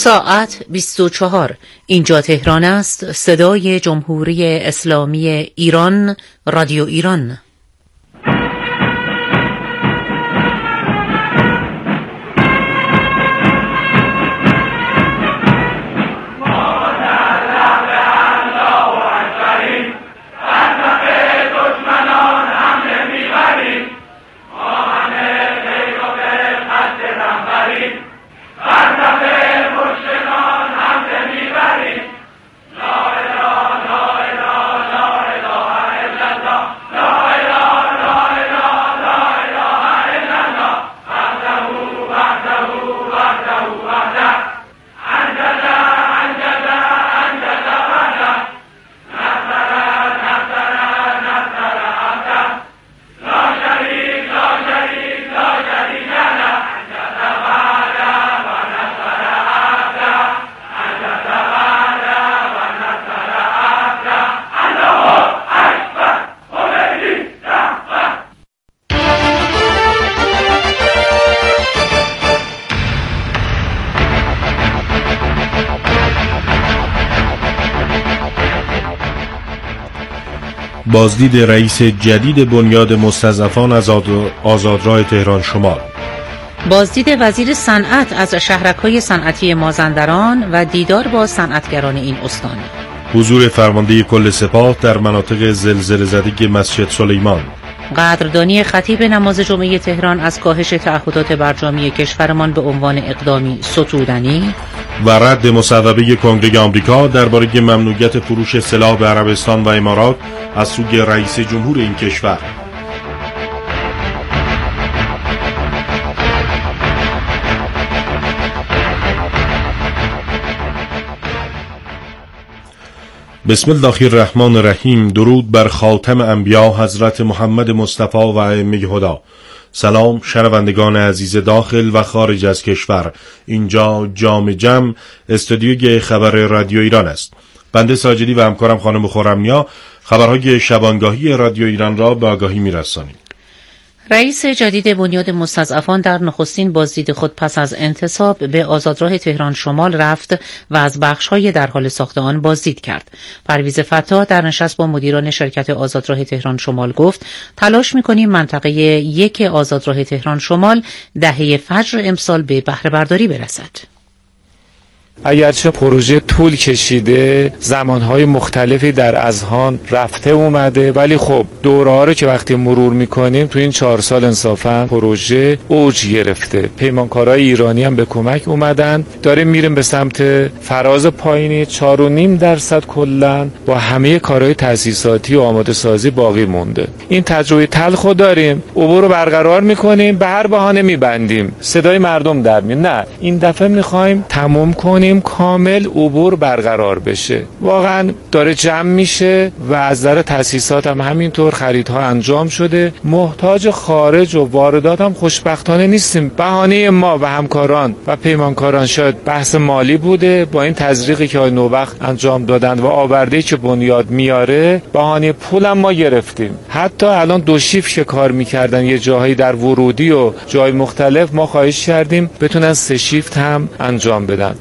ساعت 24. اینجا تهران است. صدای جمهوری اسلامی ایران، رادیو ایران. بازدید رئیس جدید بنیاد مستضعفان از آزادراه تهران شمال. بازدید وزیر صنعت از شهرک‌های صنعتی مازندران و دیدار با صنعتگران این استان. حضور فرمانده کل سپاه در مناطق زلزله زده مسجد سلیمان. قدردانی خطیب نماز جمعه تهران از کاهش تعهدات برجامی کشورمان به عنوان اقدامی ستودنی و رد مصوبه کنگره آمریکا درباره ممنوعیت فروش سلاح به عربستان و امارات از سوی رئیس جمهور این کشور. بسم الله الرحمن الرحیم. درود بر خاتم انبیا حضرت محمد مصطفی و ائمه هدا. سلام شنوندگان عزیز داخل و خارج از کشور. اینجا جام جم استودیوی خبر رادیو ایران است. بنده ساجدی و همکارم خانم خرمنیا خبرهای شبانگاهی رادیو ایران را به آگاهی می‌رسانیم. رئیس جدید بنیاد مستضعفان در نخستین بازدید خود پس از انتصاب به آزادراه تهران شمال رفت و از بخش‌های در حال ساخت آن بازدید کرد. پرویز فتاح در نشست با مدیران شرکت آزادراه تهران شمال گفت تلاش می‌کنیم منطقه 1 آزادراه تهران شمال دهه فجر امسال به بهره برداری برسد. اگرچه پروژه طول کشیده، زمانهای مختلفی در اذهان رفته اومده، ولی خب دوره‌ها رو که وقتی مرور میکنیم تو این 4 سال انصافا پروژه اوج گرفته. پیمانکارای ایرانی هم به کمک اومدن. داریم میریم به سمت فراز پایینی 4.5% کلا با همه کارهای تأسیساتی و آماده سازی باقی مونده. این تجربه تلخو داریم، عبور رو برقرار میکنیم، به هر بهانه میبندیم. صدای مردم در میاد. نه، این دفعه میخوایم تموم کنیم، کامل عبور برقرار بشه. واقعا داره جمع میشه و از نظر تأسیسات هم همینطور خریدها انجام شده. محتاج خارج و واردات هم خوشبختانه نیستیم. بهانه ما و همکاران و پیمانکاران شاید بحث مالی بوده، با این تزریقی که نوبخت انجام دادن و آورده‌ای که بنیاد میاره بهانه پول هم ما گرفتیم. حتی الان 2 شیفت که کار میکردن یه جاهایی در ورودی و جای مختلف ما خواهش کردیم بتونن 3 شیفت هم انجام بدن.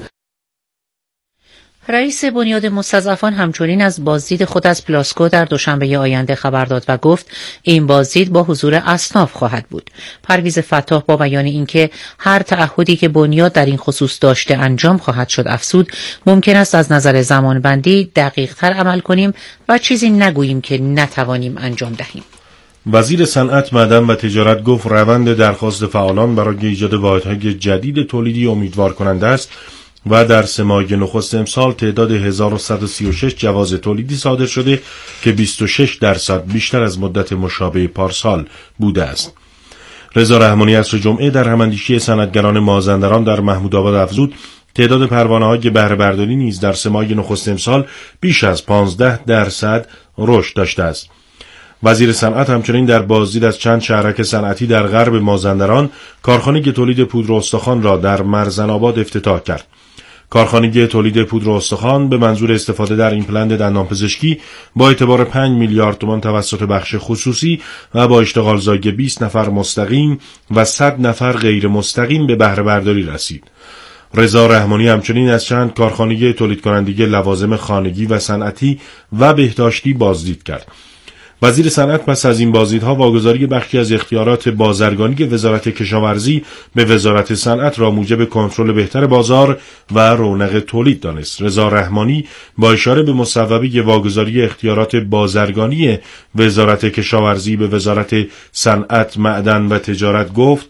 رئیس بنیاد مستضعفان همچنین از بازدید خود از پلاسکو در دوشنبه آینده خبر داد و گفت این بازدید با حضور اصناف خواهد بود. پرویز فتاح با بیان اینکه هر تعهدی که بنیاد در این خصوص داشته انجام خواهد شد افزود ممکن است از نظر زمانبندی دقیق‌تر عمل کنیم و چیزی نگوییم که نتوانیم انجام دهیم. وزیر صنعت، معدن و تجارت گفت روند درخواست فعالان برای ایجاد واحدهای جدید تولیدی امیدوار کننده است و در 3 ماه نخست امسال تعداد 1136 جواز تولیدی صادر شده که 26% بیشتر از مدت مشابه پارسال بوده است. رضا رحمانی عصر جمعه در هماندیشی صنعتگران مازندران در محمودآباد افزود تعداد پروانه‌های بهره برداری نیز در 3 ماه نخست امسال بیش از 15% رشد داشته است. وزیر صنعت همچنین در بازدید از چند شهرک صنعتی در غرب مازندران کارخانه تولید پودر و استخوان را در مرزن‌آباد افتتاح کرد. کارخانه تولید پودر و استخوان به منظور استفاده در ایمپلنت دندانپزشکی با اعتبار 5 میلیارد تومان توسط بخش خصوصی و با اشتغالزایی 20 نفر مستقیم و 100 نفر غیر مستقیم به بهره برداری رسید. رضا رحمانی همچنین از چند کارخانه تولید کننده لوازم خانگی و صنعتی و بهداشتی بازدید کرد. وزیر صنعت پس از این بازدیدها واگذاری بخشی از اختیارات بازرگانی وزارت کشاورزی به وزارت صنعت را موجب کنترل بهتر بازار و رونق تولید دانست. رضا رحمانی با اشاره به مصوبه واگذاری اختیارات بازرگانی وزارت کشاورزی به وزارت صنعت، معدن و تجارت گفت: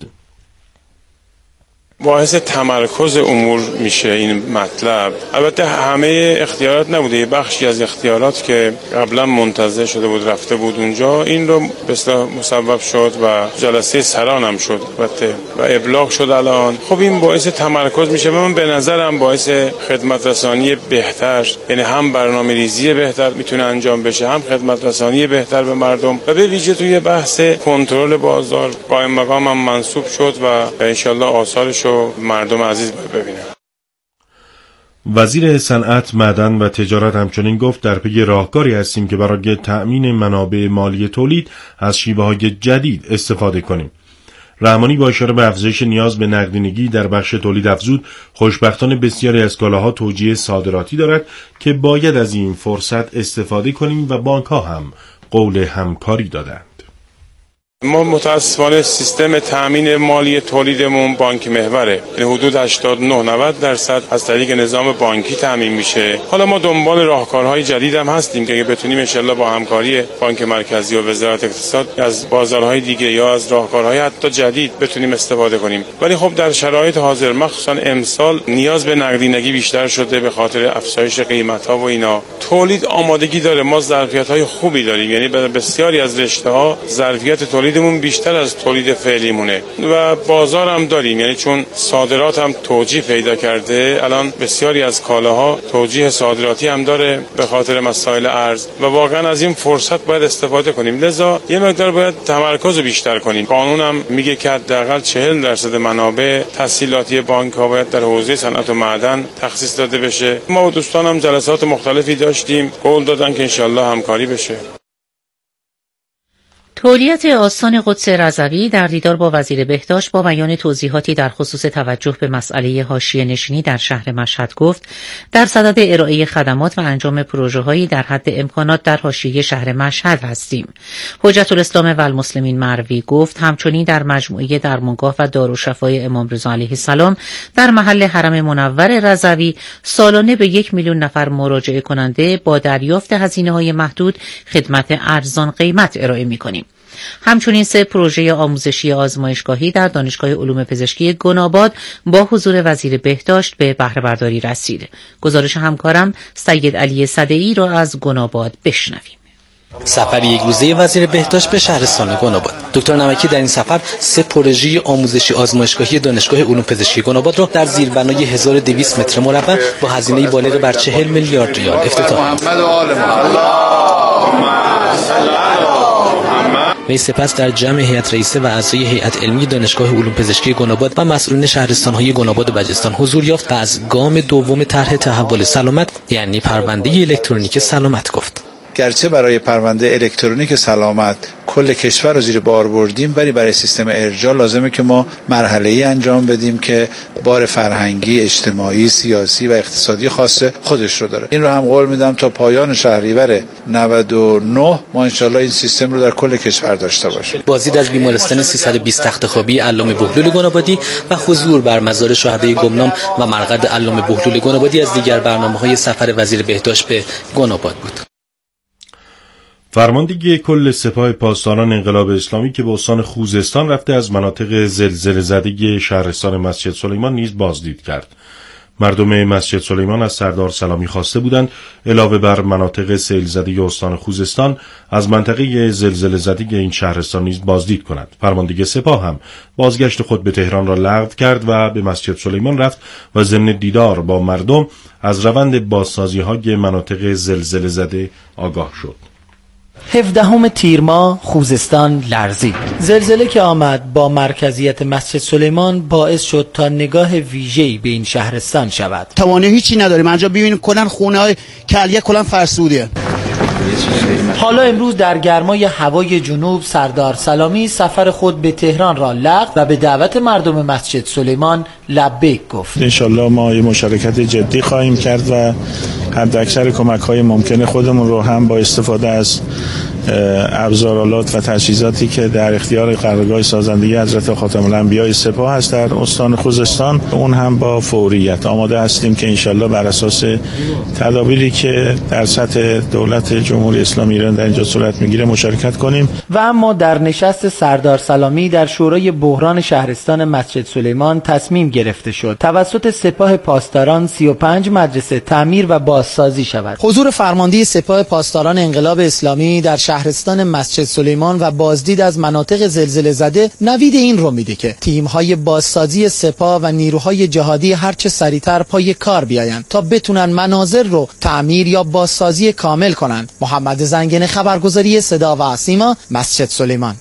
باعث تمرکز امور میشه این مطلب. البته همه اختیارات نبوده، یه بخشی از اختیارات که قبلا منتزع شده بود رفته بود اونجا، این رو به اصطلاح مسبب شد و جلسه سران هم شد البته و ابلاغ شد الان. خب این باعث تمرکز میشه و من به نظرم باعث خدمت رسانی بهتر، یعنی هم برنامه‌ریزی بهتر میتونه انجام بشه، هم خدمت رسانی بهتر به مردم و به ویژه توی بحث کنترل بازار قائم مقام هم منصوب شد و ان شاءالله آثارش مردم عزیز ببینن. وزیر صنعت، معدن و تجارت همچنین گفت در پی راهکاری هستیم که برای تأمین منابع مالی تولید از شیوه‌های جدید استفاده کنیم. رحمانی با اشاره به افزایش نیاز به نقدینگی در بخش تولید افزود، خوشبختانه بسیاری از کالاها توجیه صادراتی دارد که باید از این فرصت استفاده کنیم و بانک‌ها هم قول همکاری دادند. ما متاسفانه سیستم تأمین مالی تولیدمون بانک محوره، یعنی حدود 89-90% از طریق نظام بانکی تأمین میشه. حالا ما دنبال راهکارهای جدید هم هستیم که اگه بتونیم ان شاءالله با همکاری بانک مرکزی و وزارت اقتصاد از بازارهای دیگه یا از راهکارهای حتی جدید بتونیم استفاده کنیم. ولی خب در شرایط حاضر مخصوصا امسال نیاز به نقدینگی بیشتر شده به خاطر افزایش قیمت‌ها و اینا. تولید آمادگی داره، ما ظرفیت‌های خوبی داریم، یعنی بسیاری از رشته‌ها ظرفیت تولیدمون بیشتر از تولید فعلیمونه و بازار هم داریم، یعنی چون صادرات هم توجیه پیدا کرده، الان بسیاری از کالاها توجیه صادراتی هم داره به خاطر مسائل ارز و واقعا از این فرصت باید استفاده کنیم. لذا یه مقدار باید تمرکز بیشتر کنیم. قانون هم میگه که حداقل 40% منابع تسهیلاتی بانک‌ها باید در حوزه صنعت و معدن تخصیص داده بشه. ما و دوستانم جلسات مختلفی داشتیم، قول دادن که انشالله همکاری بشه. تولیت آستان قدس رضوی در دیدار با وزیر بهداشت با بیان توضیحاتی در خصوص توجه به مسئله حاشیه نشینی در شهر مشهد گفت در صدد ارائه خدمات و انجام پروژه‌هایی در حد امکانات در حاشیه شهر مشهد هستیم. حجت الاسلام و المسلمین مروی گفت همچنین در مجموعه درمانگاه و دارالشفای امام رضا علیه السلام در محل حرم منور رضوی سالانه به 1 میلیون نفر مراجعه کننده با دریافت هزینه‌های محدود خدمت ارزان قیمت ارائه می‌کنیم. همچنین 3 پروژه آموزشی آزمایشگاهی در دانشگاه علوم پزشکی گناباد با حضور وزیر بهداشت به بهره برداری رسید. گزارش همکارم سید علی صدعی را از گناباد بشنویم. سفر یک روزه وزیر بهداشت به شهرستان گناباد. دکتر نمکی در این سفر 3 پروژه آموزشی آزمایشگاهی دانشگاه علوم پزشکی گناباد را در زیربنای 1200 متر مربع با هزینه بالغ بر 40 میلیارد ریال افتتاح وی سپس در جمع هیئت رئیسه و اعضای هیئت علمی دانشگاه علوم پزشکی گناباد و مسئولین شهرستان‌های گناباد و بجستان حضور یافت و از گام دوم طرح تحول سلامت یعنی پرونده الکترونیک سلامت گفت. گرچه برای پرونده الکترونیک سلامت کل کشور رو زیر بار بردیم، ولی برای سیستم ارجاع لازمه که ما مرحله‌ای انجام بدیم که بار فرهنگی، اجتماعی، سیاسی و اقتصادی خاص خودش رو داره. این رو هم قول میدم تا پایان شهریور 99 ما انشالله این سیستم رو در کل کشور داشته باشیم. بازدید از بیمارستان 320 تخت خوابی علامه بهلول گنابادی و حضور بر مزار شهدای گمنام و مرقد علامه بهلول گنابادی از دیگر برنامه‌های سفر وزیر بهداشت به گناباد بود. فرماندهی کل سپاه پاسداران انقلاب اسلامی که به استان خوزستان رفته از مناطق زلزله زده شهرستان مسجد سلیمان نیز بازدید کرد. مردم مسجد سلیمان از سردار سلامی خواسته بودند علاوه بر مناطق سیل زده استان خوزستان از منطقه زلزله زده این شهرستان نیز بازدید کند. فرماندهی سپاه هم بازگشت خود به تهران را لغو کرد و به مسجد سلیمان رفت و ضمن دیدار با مردم از روند بازسازی‌های مناطق زلزله زده آگاه شد. 17 تیر ماه خوزستان لرزید. زلزله که آمد با مرکزیت مسجد سلیمان باعث شد تا نگاه ویژه‌ای به این شهرستان شود. توانایی هیچی نداریم. انجا ببینیم کلا خونه‌های کلیه کلا فرسوده. حالا امروز در گرمای هوای جنوب سردار سلامی سفر خود به تهران را لغو و به دعوت مردم مسجد سلیمان لبیک گفت. انشالله ما یه مشارکت جدی خواهیم کرد و حداکثر کمک‌های ممکن خودمون رو هم با استفاده از ابزارالات و تجهیزاتی که در اختیار قرارگاه سازندگی حضرت خاتم الانبیاء سپاه هست در استان خوزستان، اون هم با فوریت آماده هستیم که انشالله بر اساس تدابیری که در سطح دولت جمهوری اسلامی ایران در اینجا صورت میگیره مشارکت کنیم. و اما در نشست سردار سلامی در شورای بحران شهرستان مسجد سلیمان تصمیم گرفته شد توسط سپاه پاسداران 35 مدرسه تعمیر و بازسازی شود. حضور فرمانده سپاه پاسداران انقلاب اسلامی در شهرستان مسجد سلیمان و بازدید از مناطق زلزله زده نوید این رو میده که تیم‌های بازسازی سپاه و نیروهای جهادی هرچه سریعتر پای کار بیایند تا بتونن مناظر رو تعمیر یا بازسازی کامل کنند. محمد زنگنه، خبرگزاری صدا و سیما، مسجد سلیمان.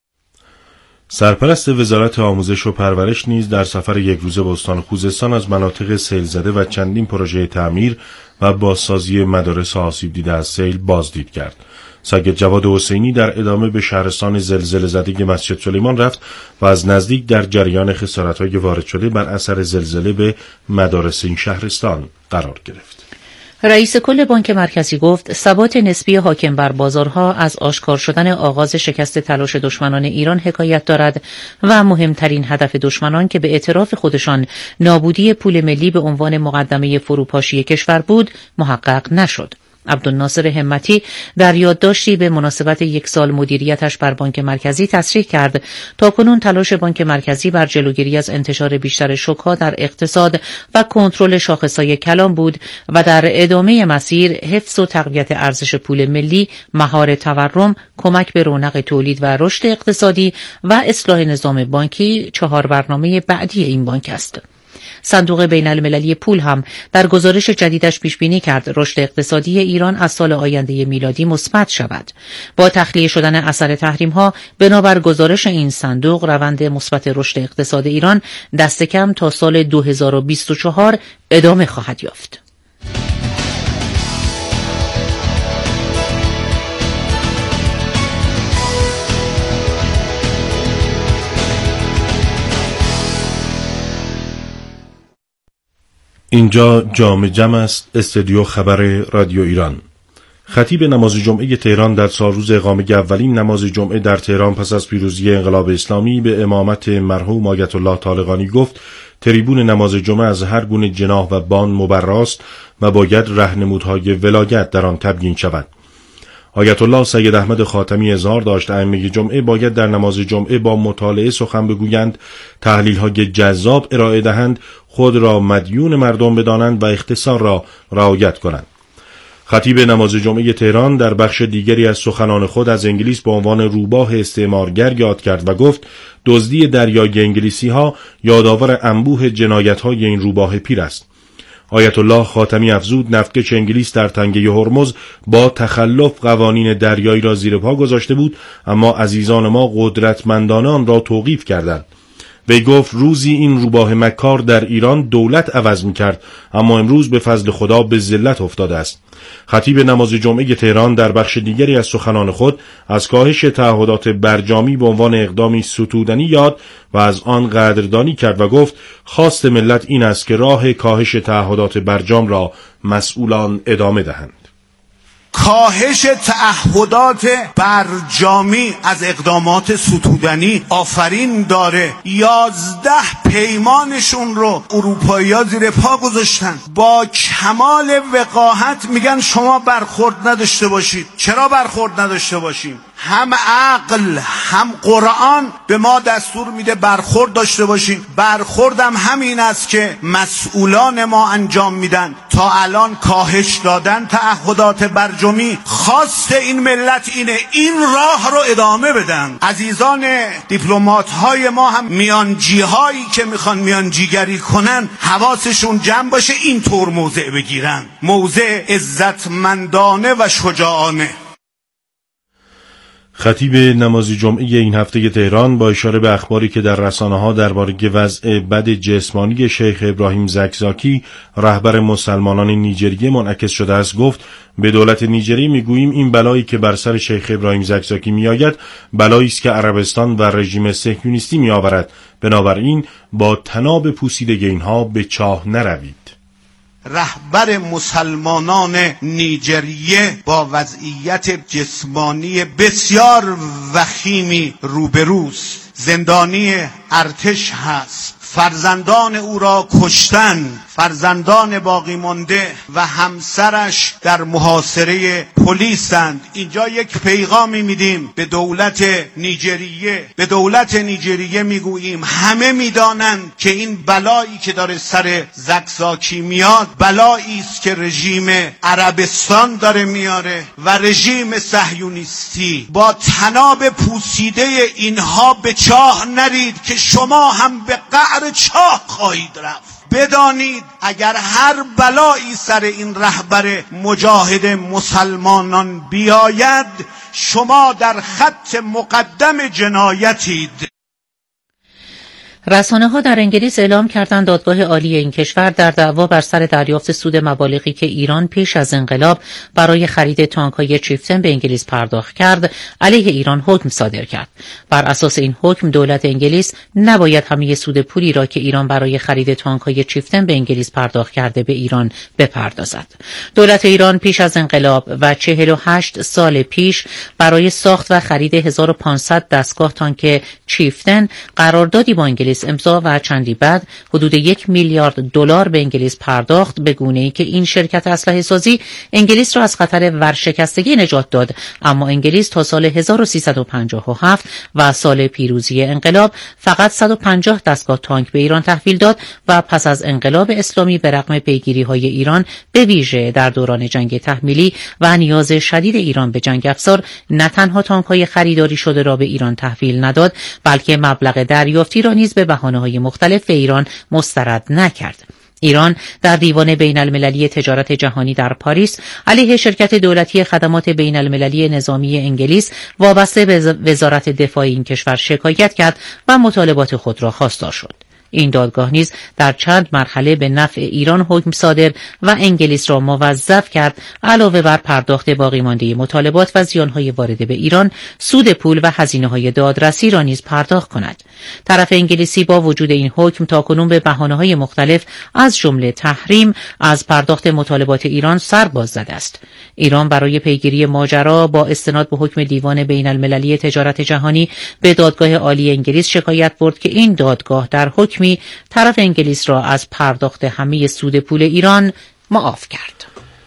سرپرست وزارت آموزش و پرورش نیز در سفر یک روزه به استان خوزستان از مناطق سیل زده و چندین پروژه تعمیر و بازسازی مدارس آسیب دیده از سیل بازدید کرد. سید جواد حسینی در ادامه به شهرستان زلزله زده مسجد سلیمان رفت و از نزدیک در جریان خسارت‌های وارد شده بر اثر زلزله به مدارس این شهرستان قرار گرفت. رئیس کل بانک مرکزی گفت ثبات نسبی حاکم بر بازارها از آشکار شدن آغاز شکست تلاش دشمنان ایران حکایت دارد و مهمترین هدف دشمنان که به اعتراف خودشان نابودی پول ملی به عنوان مقدمه فروپاشی کشور بود محقق نشد. عبدالناصر همتی در یادداشتی به مناسبت 1 سال مدیریتش بر بانک مرکزی تصریح کرد تاکنون تلاش بانک مرکزی بر جلوگیری از انتشار بیشتر شوک‌ها در اقتصاد و کنترل شاخص‌های کلان بود و در ادامه مسیر حفظ و تقویت ارزش پول ملی، مهار تورم، کمک به رونق تولید و رشد اقتصادی و اصلاح نظام بانکی 4 برنامه بعدی این بانک است. صندوق بین المللی پول هم در گزارش جدیدش پیشبینی کرد رشد اقتصادی ایران از سال آینده میلادی مثبت شود. با تخلیه شدن اثر تحریم‌ها بنابر گزارش این صندوق روند مثبت رشد اقتصاد ایران دست کم تا سال 2024 ادامه خواهد یافت. اینجا جام جم است، استودیو خبر رادیو ایران. خطیب نماز جمعه تهران در سالروز اقامه اولین نماز جمعه در تهران پس از پیروزی انقلاب اسلامی به امامت مرحوم آیت الله طالقانی گفت تریبون نماز جمعه از هر گونه جناح و بان مبراست و باید راهنمودهای ولایت در آن تبیین شود. آیت الله سید احمد خاتمی اظهار داشت ائمه جمعه باید در نماز جمعه با مطالعه سخن بگویند، تحلیل‌های جذاب ارائه دهند، خود را مدیون مردم بدانند و اختصار را رعایت کنند. خطیب نماز جمعه تهران در بخش دیگری از سخنان خود از انگلیس به عنوان روباه استعمارگر یاد کرد و گفت دزدی دریای انگلیسی‌ها یادآور انبوه جنایت‌های این روباه پیر است. آیت الله خاتمی افزود نفتکش انگلیس در تنگه هرمز با تخلف قوانین دریایی را زیر پا گذاشته بود، اما عزیزان ما قدرتمندانه آن را توقیف کردند. وی گفت روزی این روباه مکار در ایران دولت عوض می‌کرد، اما امروز به فضل خدا به ذلت افتاده است. خطیب نماز جمعه تهران در بخش دیگری از سخنان خود از کاهش تعهدات برجامی به عنوان اقدامی ستودنی یاد و از آن قدردانی کرد و گفت خواست ملت این است که راه کاهش تعهدات برجام را مسئولان ادامه دهند. کاهش تعهدات برجامی از اقدامات ستودنی آفرین داره. 11 پیمانشون رو اروپایی‌ها زیر پا گذاشتن. با کمال وقاحت میگن شما برخورد نداشته باشید. چرا برخورد نداشته باشیم؟ هم عقل هم قرآن به ما دستور میده برخورد داشته باشیم. برخوردم همین است که مسئولان ما انجام میدن. تا الان کاهش دادن تعهدات برجامی. خواست این ملت اینه این راه رو ادامه بدن. عزیزان دیپلمات های ما هم میانجی هایی که میخوان میانجیگری کنن حواسشون جمع باشه این طور موضع بگیرن، موضع عزتمندانه و شجاعانه. خطیب نماز جمعه این هفته تهران با اشاره به اخباری که در رسانه‌ها درباره وضع بد جسمانی شیخ ابراهیم زکزاکی رهبر مسلمانان نیجریه منعکس شده است گفت به دولت نیجریه میگوییم این بلایی که بر سر شیخ ابراهیم زکزاکی میآید بلایی است که عربستان و رژیم صهیونیستی میآورد. بنابراین با طناب پوسیدگی اینها به چاه نروید. رهبر مسلمانان نیجریه با وضعیت جسمانی بسیار وخیمی روبروست. زندانی ارتش هست. فرزندان او را کشتن، فرزندان باقی مانده و همسرش در محاصره پلیسند. اینجا یک پیغامی میدیم به دولت نیجریه میگوییم همه میدانند که این بلایی که داره سر زکزاکی میاد بلایی است که رژیم عربستان داره میاره و رژیم صهیونیستی. با طناب پوسیده اینها به چاه نرید که شما هم به قعر چاه خواهید رفت. بدانید اگر هر بلایی سر این رهبر مجاهد مسلمانان بیاید شما در خط مقدم جنایتید. رسانه‌ها در انگلیس اعلام کردند دادگاه عالی این کشور در دعوا بر سر دریافت سود مبالغی که ایران پیش از انقلاب برای خرید تانک‌های چیفتن به انگلیس پرداخت کرد، علیه ایران حکم صادر کرد. بر اساس این حکم دولت انگلیس نباید همه سود پولی را که ایران برای خرید تانک‌های چیفتن به انگلیس پرداخت کرده به ایران بپردازد. دولت ایران پیش از انقلاب و 48 سال پیش برای ساخت و خرید 1500 دستگاه تانک چیفتن قراردادی با انگلیس امضا و چندی بعد حدود 1 میلیارد دلار به انگلیس پرداخت، به گونه‌ای که این شرکت اسلحه سازی انگلیس را از خطر ورشکستگی نجات داد. اما انگلیس تا سال 1357 و سال پیروزی انقلاب فقط 150 دستگاه تانک به ایران تحویل داد و پس از انقلاب اسلامی به رغم پیگیری‌های ایران به ویژه در دوران جنگ تحمیلی و نیاز شدید ایران به جنگ افزار نه تنها تانک‌های خریداری شده را به ایران تحویل نداد بلکه مبلغ دریافتی را نیز به بهانه‌های مختلف به ایران مسترد نکرد. ایران در دیوان بین المللی تجارت جهانی در پاریس علیه شرکت دولتی خدمات بین المللی نظامی انگلیس وابسته به وزارت دفاع این کشور شکایت کرد و مطالبات خود را خواستار شد. این دادگاه نیز در چند مرحله به نفع ایران حکم صادر و انگلیس را موظف کرد علاوه بر پرداخت باقی مانده مطالبات و زیانهای وارده به ایران، سود پول و هزینه‌های دادرسی را نیز پرداخت کند. طرف انگلیسی با وجود این حکم تاکنون به بهانه‌های مختلف از جمله تحریم از پرداخت مطالبات ایران سر باز زده است. ایران برای پیگیری ماجرا با استناد به حکم دیوان بین المللی تجارت جهانی به دادگاه عالی انگلیس شکایت برد که این دادگاه در حکمی طرف انگلیس را از پرداخت همه سود پول ایران معاف کرد.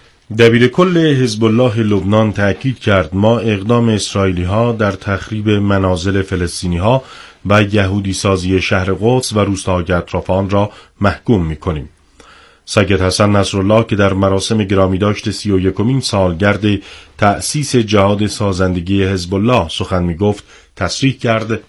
دبیرکل حزب الله لبنان تأکید کرد ما اقدام اسرائیلی‌ها در تخریب منازل فلسطینی‌ها و یهودی سازی شهر قدس و روستاهای اطراف آن را محکوم می‌کنیم. سید حسن نصرالله که در مراسم گرامی داشت 31مین سالگرد تأسیس جهاد سازندگی حزب الله سخن می‌گفت تصریح کرد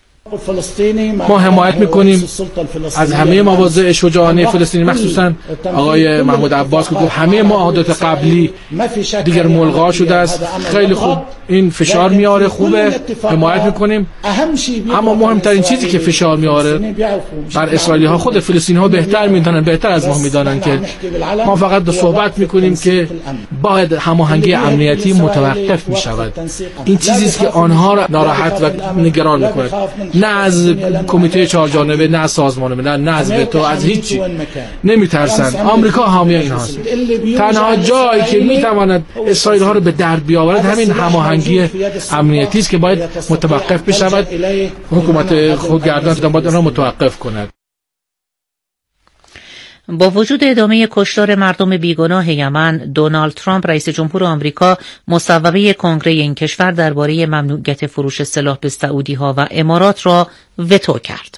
ما حمایت میکنیم از همه مواضع شجاعانه فلسطینی، مخصوصا آقای محمود عباس که همه معاهدات قبلی دیگر ملغا شده است. خیلی خوب این فشار میاره، خوبه، حمایت میکنیم. اما مهمترین چیزی که فشار میاره بر اسرائیلی ها، خود فلسطینی ها بهتر میدونن، بهتر از ما میدونن که ما فقط صحبت میکنیم که باید هماهنگی امنیتی متوقف میشود. این چیزی است که آنها را ناراحت و نگران میکنه، نه از کمیته چهارجانبه، نه از سازمان ملل، نه از وتو، از هیچی نمیترسن. آمریکا حامی اینهاست. تنها جایی که میتواند اسرائیل ها رو به درد بیاورد همین هماهنگی امنیتی است که باید متوقف بشود. حکومت خودگردان باید آن را متوقف کند. با وجود ادامه کشتار مردم بیگناه یمن، دونالد ترامپ رئیس جمهور آمریکا مصوبه کنگره این کشور درباره ممنوعیت فروش سلاح به سعودی‌ها و امارات را وتو کرد.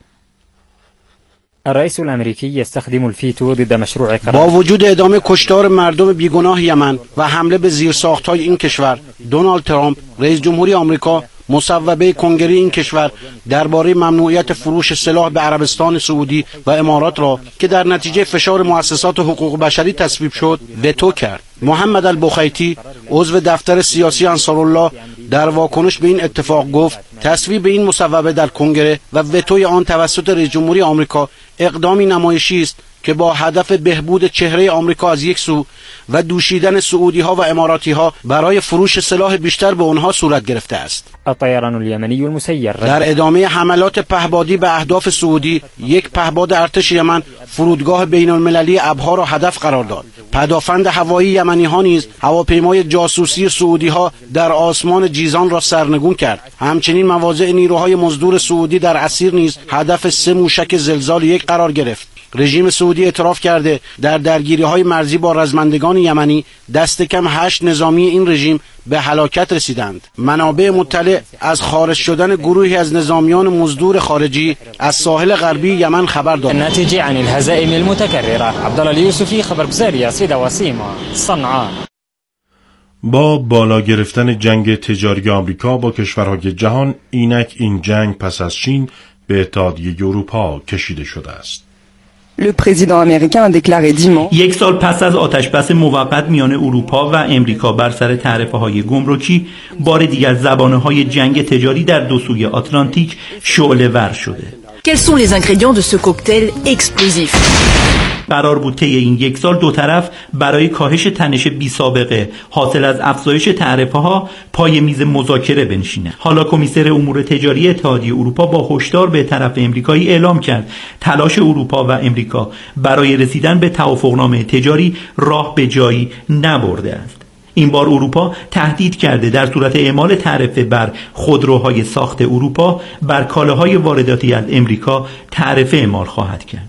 الرئيس الامریکی يستخدم الفيتو ضد مشروع قرار. با وجود ادامه کشتار مردم بیگناه یمن و حمله به زیرساخت‌های این کشور، دونالد ترامپ رئیس جمهوری آمریکا مصوبه کنگره این کشور درباره ممنوعیت فروش سلاح به عربستان سعودی و امارات را که در نتیجه فشار مؤسسات حقوق بشری تصویب شد وتو کرد. محمد البخیتی عضو دفتر سیاسی انصارالله در واکنش به این اتفاق گفت تصویب این مصوبه در کنگره و وتوی آن توسط رئیس جمهوری آمریکا اقدامی نمایشی است که با هدف بهبود چهره آمریکا از یک سو و دوشیدن سعودی ها و اماراتی ها برای فروش سلاح بیشتر به آنها صورت گرفته است. الطيران اليمني المسير در ادامه حملات پهپادی به اهداف سعودی، یک پهپاد ارتش یمن فرودگاه بین المللی ابها را هدف قرار داد. پدافند هوایی یمنی ها نیز هواپیمای جاسوسی سعودی ها در آسمان جیزان را سرنگون کرد. همچنین مواضع نیروهای مزدور سعودی در اسیر نیز هدف 3 موشک زلزال 1 قرار گرفت. رژیم سعودی اعتراف کرده در درگیری‌های مرزی با رزمندگان یمنی دست کم 8 نظامی این رژیم به هلاکت رسیدند. منابع مطلع از خارج شدن گروهی از نظامیان مزدور خارجی از ساحل غربی یمن خبر دادند. الناتج عن الهزائم المتكررة. عبدالله اليوسفی، خبرگزاری صدا و سیما، صنعاء. با بالا گرفتن جنگ تجاری آمریکا با کشورهای جهان، اینک این جنگ پس از چین به اتحادیه اروپا کشیده شده است. Le président américain a déclaré dimanche. یک سال پس از آتشبس موقت میان اروپا و امریکا بر سر تعرفه‌های گمرکی، بار دیگر زبانه‌های جنگ تجاری در دو سوی آتلانتیک شعله‌ور شده. Quels sont les ingrédients de ce cocktail explosif? قرار بود طی این یک سال دو طرف برای کاهش تنش بی سابقه حاصل از افزایش تعرفه‌ها پای میز مذاکره بنشینه. حالا کمیسر امور تجاری اتحادیه اروپا با هشدار به طرف امریکایی اعلام کرد تلاش اروپا و امریکا برای رسیدن به توافقنامه تجاری راه به جایی نبرده است. این بار اروپا تهدید کرده در صورت اعمال تعرفه بر خودروهای ساخت اروپا بر کالاهای وارداتی از امریکا تعرفه اعمال خواهد کرد.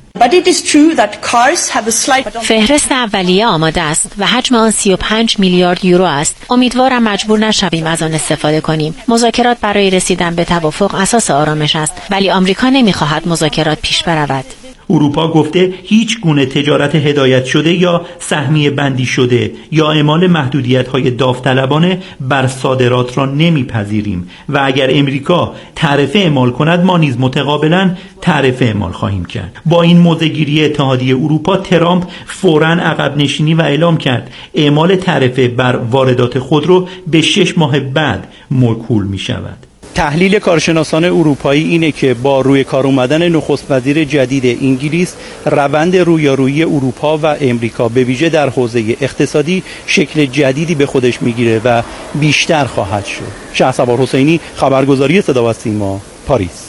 فهرست اولیه آماده است و حجم آن 35 میلیارد یورو است. امیدوارم مجبور نشویم از آن استفاده کنیم. مذاکرات برای رسیدن به توافق اساس آرامش است، ولی آمریکا نمی‌خواهد مذاکرات پیش برود. اروپا گفته هیچ گونه تجارت هدایت شده یا سهمیه بندی شده یا اعمال محدودیت‌های داوطلبانه بر صادرات را نمیپذیریم و اگر امریکا تعرفه اعمال کند ما نیز متقابلاً تعرفه اعمال خواهیم کرد. با این موضع‌گیری اتحادیه اروپا، ترامپ فوراً عقب نشینی و اعلام کرد اعمال تعرفه بر واردات خودرو به 6 ماه بعد موکول می‌شود. تحلیل کارشناسان اروپایی اینه که با روی کار اومدن نخست وزیر جدید انگلیس، روند رویارویی اروپا و امریکا به ویژه در حوزه اقتصادی شکل جدیدی به خودش میگیره و بیشتر خواهد شد. شهسوار حسینی، خبرگزاری صدا و سیما، پاریس.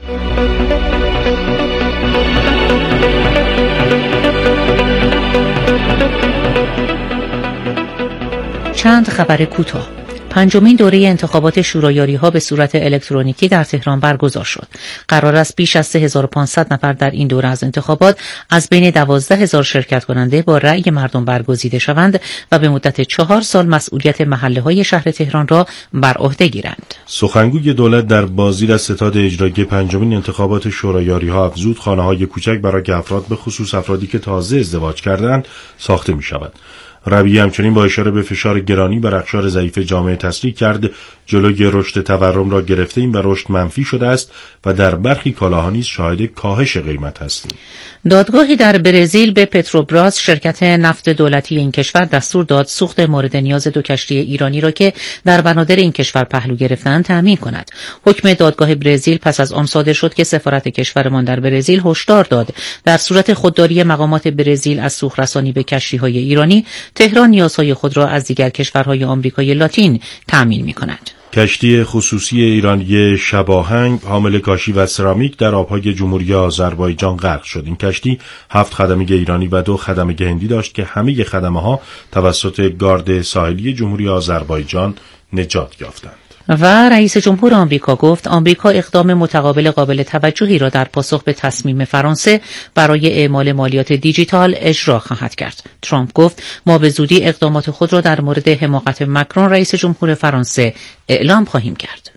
چند خبر کوتاه. 5مین دوره انتخابات شورایاری‌ها به صورت الکترونیکی در تهران برگزار شد. قرار است بیش از 3500 نفر در این دوره از انتخابات از بین 12000 شرکت کننده با رأی مردم برگزیده شوند و به مدت 4 سال مسئولیت محله‌های شهر تهران را بر عهده گیرند. سخنگوی دولت در بازدید از ستاد اجرایی 5مین انتخابات شورایاری‌ها افزود خانه‌های کوچک برای که افراد به خصوص افرادی که تازه ازدواج کردند ساخته می‌شود. ربیعی همچنین با اشاره به فشار گرانی بر اقشار ضعیف جامعه تصریح کرد جلوی رشد تورم را گرفته‌ایم و رشد منفی شده است و در برخی کالاها نیز شاهد کاهش قیمت هستیم. دادگاهی در برزیل به پتروبراس شرکت نفت دولتی این کشور دستور داد سوخت مورد نیاز 2 کشتی ایرانی را که در بنادر این کشور پهلو گرفتند تأمین کند. حکم دادگاه برزیل پس از آن صادر شد که سفارت کشورمان در برزیل هشدار داد در صورت خودداری مقامات برزیل از سوخت رسانی به کشتی‌های ایرانی، تهران نیازهای خود را از دیگر کشورهای آمریکای لاتین تأمین می‌کند. کشتی خصوصی ایرانی شباهنگ حامل کاشی و سرامیک در آبهای جمهوری آذربایجان غرق شد. این کشتی 7 خدمه ایرانی و 2 خدمه هندی داشت که همه خدمه‌ها توسط گارد ساحلی جمهوری آذربایجان نجات یافتند. و رئیس جمهور آمریکا گفت آمریکا اقدام متقابل قابل توجهی را در پاسخ به تصمیم فرانسه برای اعمال مالیات دیجیتال اجرا خواهد کرد. ترامپ گفت ما به زودی اقدامات خود را در مورد حماقت مکرون رئیس جمهور فرانسه اعلام خواهیم کرد.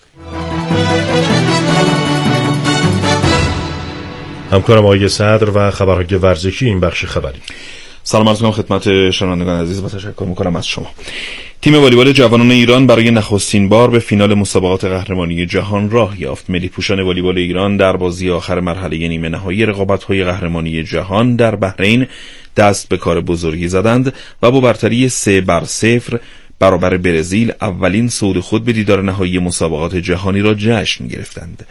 همکارم آقای صدر و خبرهای ورزشی این بخش خبری. سلام عرض می‌کنم خدمت شنوندگان عزیز و تشکر می‌کنم از شما. تیم والیبال جوانان ایران برای نخستین بار به فینال مسابقات قهرمانی جهان راه یافت. ملی پوشان والیبال ایران در بازی آخر مرحله نیمه نهایی رقابت‌های قهرمانی جهان در بحرین دست به کار بزرگی زدند و با برتری 3-0 برابر برزیل اولین صعود خود به دیدار نهایی مسابقات جهانی را جشن گرفتند.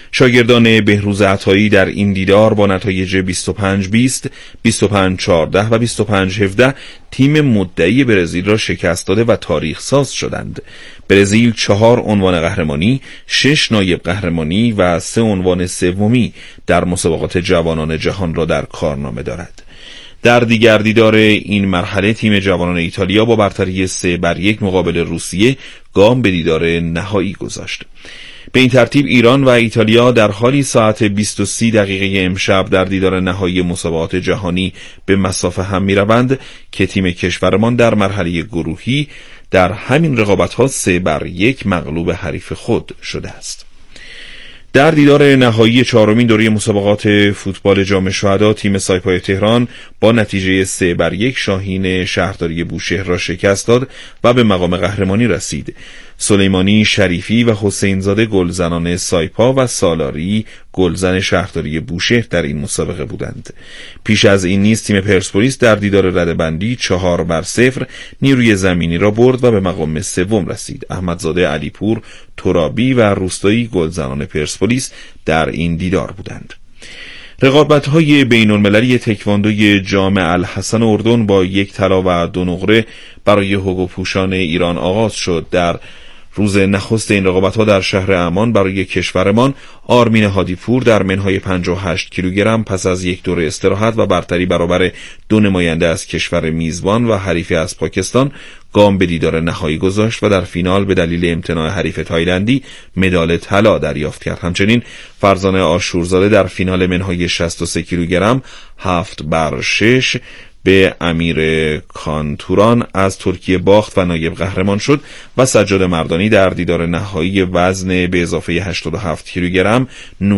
شاگردان بهروز عطایی در این دیدار با نتایج 25-20، 25-14 و 25-17 تیم مدعی برزیل را شکست داده و تاریخ ساز شدند. برزیل 4 عنوان قهرمانی، 6 نایب قهرمانی و 3 عنوان سومی در مسابقات جوانان جهان را در کارنامه دارد. در دیگر دیدار این مرحله تیم جوانان ایتالیا با برتری 3-1 مقابل روسیه گام به دیدار نهایی گذاشت. به این ترتیب ایران و ایتالیا در حالی ساعت 20:30 امشب در دیدار نهایی مسابقات جهانی به مصاف هم می‌روند که تیم کشورمان در مرحله گروهی در همین رقابت‌ها 3-1 مغلوب حریف خود شده است. در دیدار نهایی 4مین دوره مسابقات فوتبال جام شهدا تیم سایپای تهران با نتیجه 3-1 شاهین شهرداری بوشهر را شکست داد و به مقام قهرمانی رسید. سلیمانی، شریفی و حسینزاده گلزنان سایپا و سالاری گلزن شهرداری بوشهر در این مسابقه بودند. پیش از این نیز تیم پرسپولیس در دیدار ردبندی 4-0 نیروی زمینی را برد و به مقام سوم رسید. احمدزاده علیپور، ترابی و روستایی گلزنان پرسپولیس در این دیدار بودند. رقابت‌های بین‌المللی تکواندوی جام الحسن اردن با 1 طلا و 2 نقره برای هوگوپوشان ایران آغاز شد. در روز نخست این رقابت‌ها در شهر عمان برای کشورمان آرمین هادیپور در منهای 58 کیلوگرم پس از 1 دوره استراحت و برتری برابر 2 نماینده از کشور میزبان و حریفی از پاکستان گام به دیدار نهایی گذاشت و در فینال به دلیل امتناع حریف تایلندی مدال طلا دریافت کرد. همچنین فرزانه آشورزاده در فینال منهای 63 کیلوگرم 7-6 به امیر کانتوران از ترکیه باخت و نایب قهرمان شد و سجاد مردانی در دیدار نهایی وزن به اضافه 87 کیلوگرم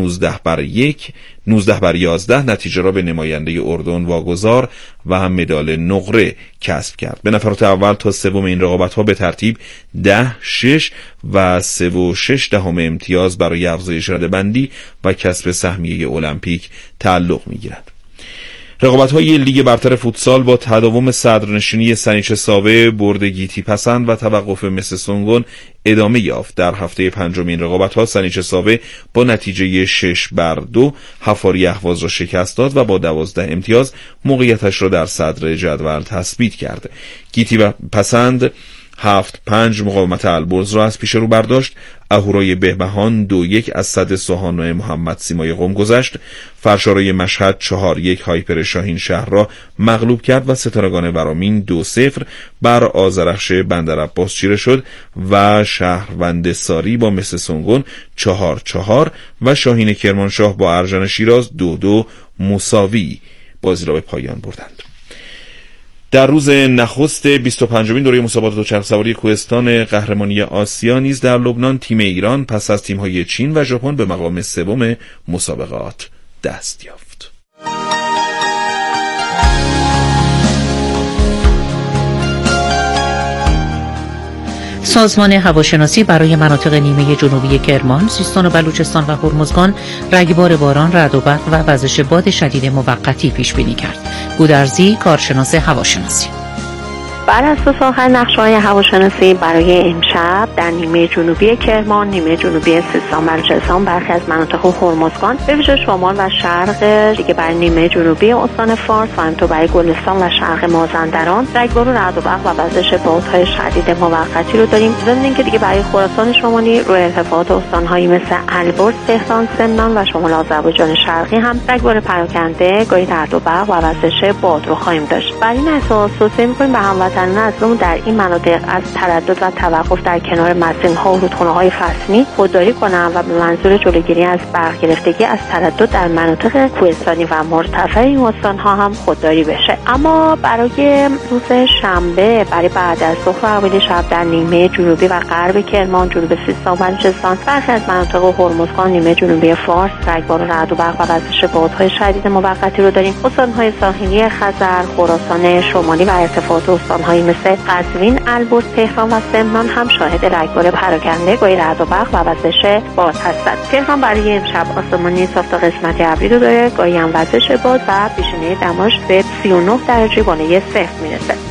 19-11 نتیجه را به نماینده اردن واگذار و هم مدال نقره کسب کرد. به نفرات اول تا سوم این رقابت‌ها به ترتیب 10-6 و 3.6 امتیاز برای افزایش ردبندی و کسب سهمیه المپیک تعلق می‌گیرد. رقابت‌های لیگ برتر فوتسال با تداوم صدرنشینی سنیچ ساوه، برد گیتی پسند و توقف مس سونگون ادامه یافت. در هفته پنجم این رقابت‌ها سنیچ ساوه با نتیجه 6-2 حفاری اهواز را شکست داد و با 12 امتیاز موقعیتش را در صدر جدول تثبیت کرد. گیتی پسند 7-5 مقاومت البرز را از پیش رو برداشت. اهورای بهبهان 2-1 از صد سوهان محمد سیمای قم گذشت. فرشارای مشهد 4-1 هایپر شاهین شهر را مغلوب کرد و ستارگان ورامین 2-0 بر آذرخش بندرعباس چیره شد و شهروند ساری با مس سونگون 4-4 و شاهین کرمانشاه با ارژن شیراز 2-2 مساوی بازی را به پایان بردند. در روز نخست 25مین دوره مسابقات دوچرخه‌سواری کوهستان قهرمانی آسیا نیز در لبنان تیم ایران پس از تیم‌های چین و ژاپن به مقام سوم مسابقات دست یافت. سازمان هواشناسی برای مناطق نیمه جنوبی کرمان، سیستان و بلوچستان و هرمزگان رگبار باران، رعد و برق و وزش باد شدید موقتی پیش بینی کرد. گودرزی، کارشناس هواشناسی: بر اساس آخر نقشه‌های هواشناسی برای امشب در نیمه جنوبی کرمان، نیمه جنوبی سیستان بلوچستان، برخی از مناطق هرمزگان به ویژه شمال و شرق دیگه برای نیمه جنوبی استان فارس و همینطور برای گلستان و شرق مازندران رگبار و رعد و برق و وزش بادهای شدید موقتی رو داریم. ضمن اینکه دیگه برای خراسان شمالی روی ارتفاعات استان‌هایی مثل البرز، تهران، سمنان و شمال آذربایجان شرقی هم رگبار پراکنده، گاهی رعد و برق و وزش باد رو خواهیم داشت. بر این اساس توصیه می‌کنیم به هموطنان ازمون در این مناطق از تردد و توقف در کنار مسیرها و رودخانه‌های فصلی خودداری کنند و به منظور جلوگیری از برق گرفتگی از تردد در مناطق کوهستانی و مرتفع این استان‌ها هم خودداری بشه. اما برای روز شنبه، برای بعد از ظهر و اوایل شب در نیمه جنوبی و غرب کرمان، جنوب سیستان و بلوچستان، برخی از مناطق هرمزگان، نیمه جنوبی فارس رگبار و رعد و برق و وزش بادهای شدید موقتی رو داریم. استان‌های ساحلی خزر، خراسان شمالی و ارتفاعات استان‌های مثل قزوین، البرز، تهران و سمنان هم شاهد رگبار پراکنده، گاهی رعد و برق و وزش باد هستند. تهران برای امشب آسمانی صاف تا قسمت ابری رو داره، گاهی هم وزش باد و پیشینه دماش به 39 درجه گونه صفر میرسه.